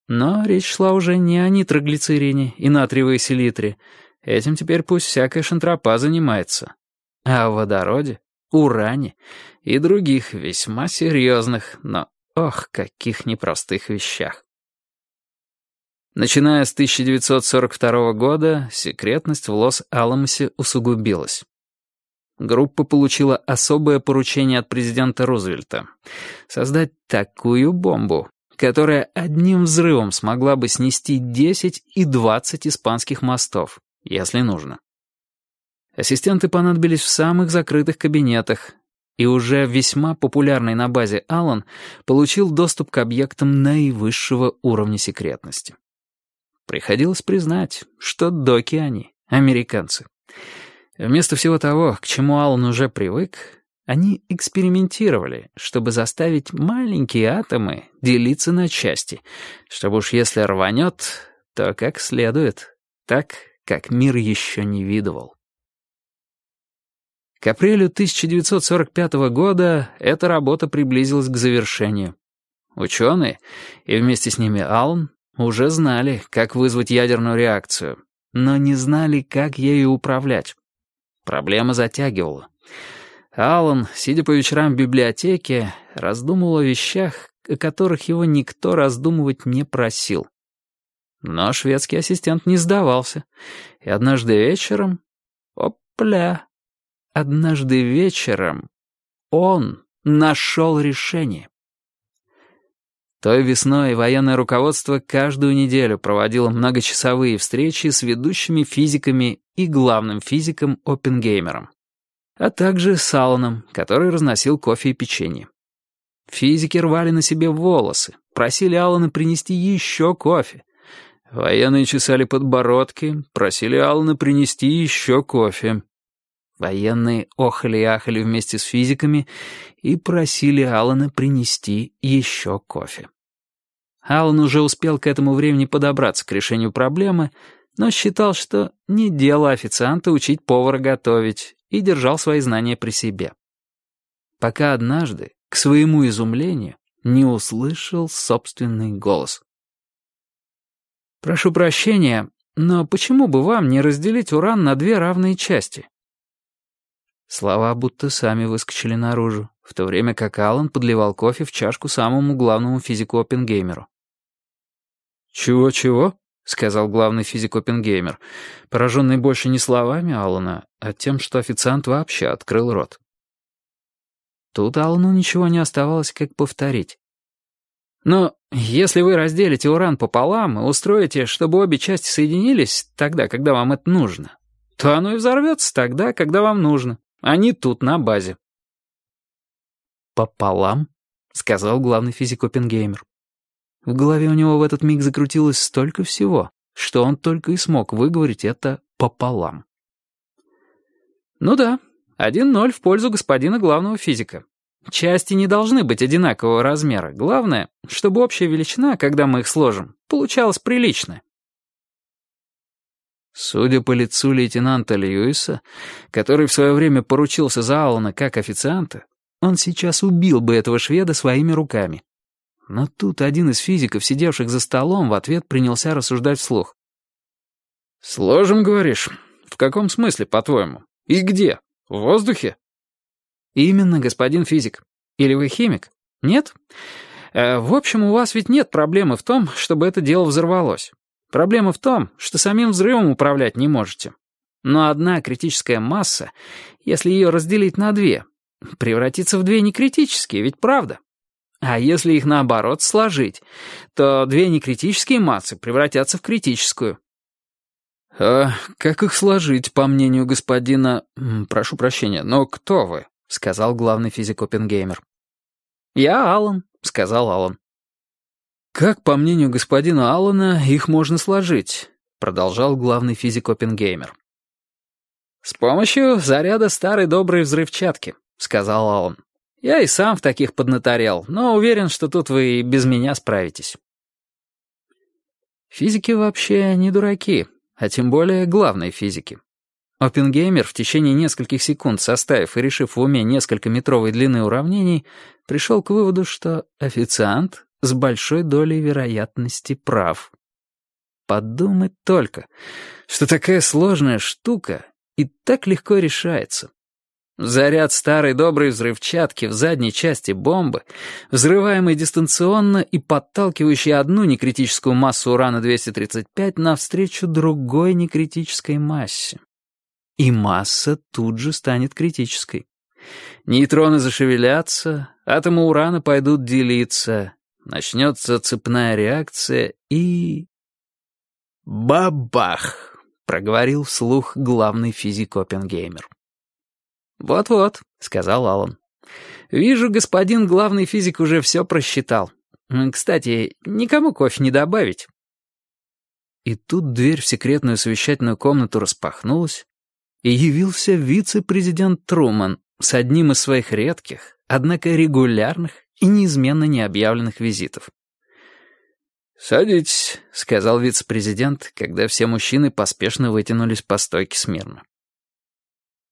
Но речь шла уже не о нитроглицерине и натриевой селитре. Этим теперь пусть всякая шантропа занимается. А о водороде, уране и других весьма серьезных, но, ох, каких непростых вещах. Начиная с 1942 года, секретность в Лос-Аламосе усугубилась. Группа получила особое поручение от президента Рузвельта — создать такую бомбу, которая одним взрывом смогла бы снести 10 и 20 испанских мостов, если нужно. Ассистенты понадобились в самых закрытых кабинетах, и уже весьма популярный на базе Аллан получил доступ к объектам наивысшего уровня секретности. Приходилось признать, что доки они, американцы. Вместо всего того, к чему Аллан уже привык, они экспериментировали, чтобы заставить маленькие атомы делиться на части, чтобы уж если рванет, то как следует, так, как мир еще не видывал. К апрелю 1945 года эта работа приблизилась к завершению. Ученые, и вместе с ними Аллан, уже знали, как вызвать ядерную реакцию, но не знали, как ею управлять. Проблема затягивала. Аллан, сидя по вечерам в библиотеке, раздумывал о вещах, о которых его никто раздумывать не просил. Но шведский ассистент не сдавался, и однажды вечером... Опля! Однажды вечером он нашел решение. Той весной военное руководство каждую неделю проводило многочасовые встречи с ведущими физиками и главным физиком Оппенгеймером, а также с Алланом, который разносил кофе и печенье. Физики рвали на себе волосы, просили Аллана принести еще кофе. Военные чесали подбородки, просили Аллана принести еще кофе. Военные охали и ахали вместе с физиками и просили Аллана принести еще кофе. Аллан уже успел к этому времени подобраться к решению проблемы, но считал, что не дело официанта учить повара готовить, и держал свои знания при себе. Пока однажды, к своему изумлению, не услышал собственный голос. «Прошу прощения, но почему бы вам не разделить уран на две равные части?» Слова будто сами выскочили наружу, в то время как Аллан подливал кофе в чашку самому главному физику Оппенгеймеру. «Чего-чего?» — сказал главный физик Оппенгеймер, пораженный больше не словами Аллана, а тем, что официант вообще открыл рот. Тут Аллану ничего не оставалось, как повторить. «Но если вы разделите уран пополам и устроите, чтобы обе части соединились тогда, когда вам это нужно, то оно и взорвется тогда, когда вам нужно, а не тут, на базе». «Пополам?» — сказал главный физик Оппенгеймер. В голове у него в этот миг закрутилось столько всего, что он только и смог выговорить это «пополам». «Ну да, 1-0 в пользу господина главного физика. Части не должны быть одинакового размера. Главное, чтобы общая величина, когда мы их сложим, получалась приличная». Судя по лицу лейтенанта Льюиса, который в свое время поручился за Аллана как официанта, он сейчас убил бы этого шведа своими руками. Но тут один из физиков, сидевших за столом, в ответ принялся рассуждать вслух. «Сложим, говоришь? В каком смысле, по-твоему? И где? В воздухе?» «Именно, господин физик. Или вы химик? Нет? В общем, у вас ведь нет проблемы в том, чтобы это дело взорвалось. Проблема в том, что самим взрывом управлять не можете. Но одна критическая масса, если ее разделить на две, превратится в две некритические, ведь правда? А если их наоборот сложить, то две некритические массы превратятся в критическую». «А как их сложить, по мнению господина... Прошу прощения, но кто вы?» — сказал главный физик Оппенгеймер. «Я Аллан», — сказал Аллан. «Как, по мнению господина Аллана, их можно сложить?» — продолжал главный физик Оппенгеймер. «С помощью заряда старой доброй взрывчатки», — сказал Аллан. «Я и сам в таких поднаторел, но уверен, что тут вы и без меня справитесь». Физики вообще не дураки, а тем более главные физики. Оппенгеймер, в течение нескольких секунд составив и решив в уме несколько метровой длины уравнений, пришел к выводу, что официант с большой долей вероятности прав. Подумать только, что такая сложная штука и так легко решается. Заряд старой доброй взрывчатки в задней части бомбы, взрываемый дистанционно и подталкивающий одну некритическую массу урана-235 навстречу другой некритической массе. И масса тут же станет критической. Нейтроны зашевелятся, атомы урана пойдут делиться, начнется цепная реакция и... «Бабах!» — проговорил вслух главный физик Оппенгеймер. «Вот-вот», — сказал Аллан. «Вижу, господин главный физик уже все просчитал. Кстати, никому кофе не добавить». И тут дверь в секретную совещательную комнату распахнулась, и явился вице-президент Труман с одним из своих редких, однако регулярных и неизменно необъявленных визитов. «Садитесь», — сказал вице-президент, когда все мужчины поспешно вытянулись по стойке смирно.